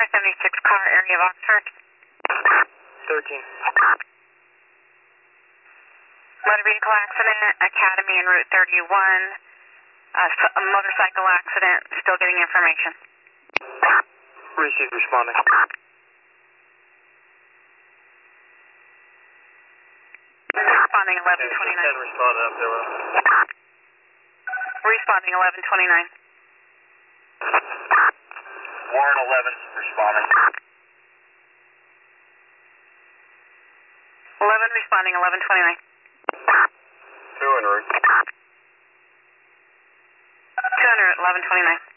Tower 76 car, area of Oxford. 13. Motor vehicle accident, Academy and Route 31. A motorcycle accident, still getting information. Received, responding. Responding 1129. Responded up there. Responding 1129. Warren 11, responding. 11 responding 1129. 2 en route. 200 1129.